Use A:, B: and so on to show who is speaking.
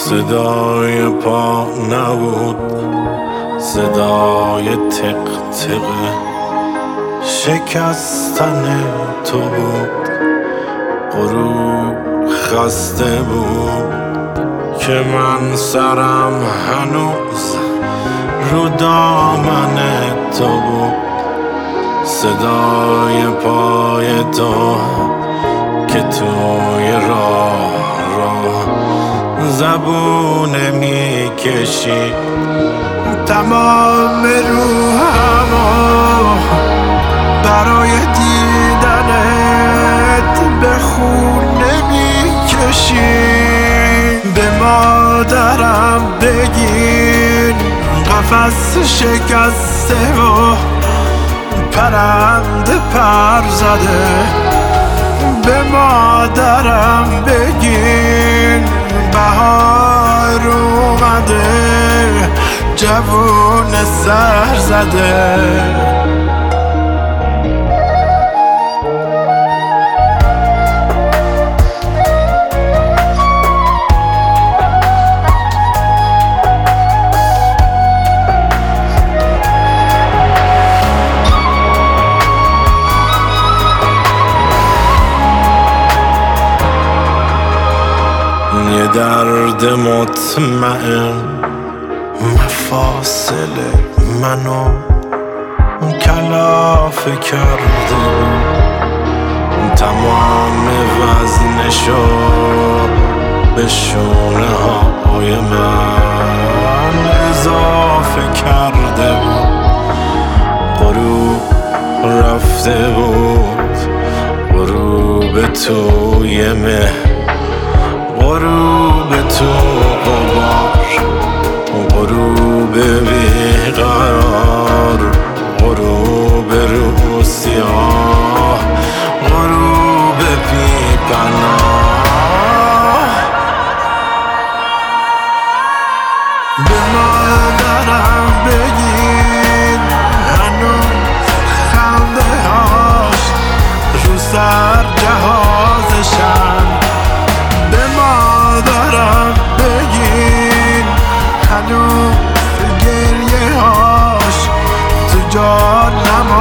A: صدای پا نبود، صدای تق تق شکستن تو بود. غروب خسته بود که من سرم هنوز رو دامن تو بود. صدای پای تو که توی راه زبونه میکشی، تمام روحمو برای دیدنت به خونه میکشی. به مادرم بگین قفس شکسته و پرنده پر زده. به مادرم بگین بهار اومده، جوون سر زده. یه درد مطمئن مفاصل منو کلافه کرده بود. تمام وزنشو به شونه های من اضافه کرده بود. غروب رفته بود، غروب توی مه، غروب تو غبار، غروب بیقرار، غروب رو سیاه، غروب بی پناه. به مادرم بگین هنوز خنده هاش رو سر جهازشن. به مادرم بگین هنوز گریه هاش تو جانم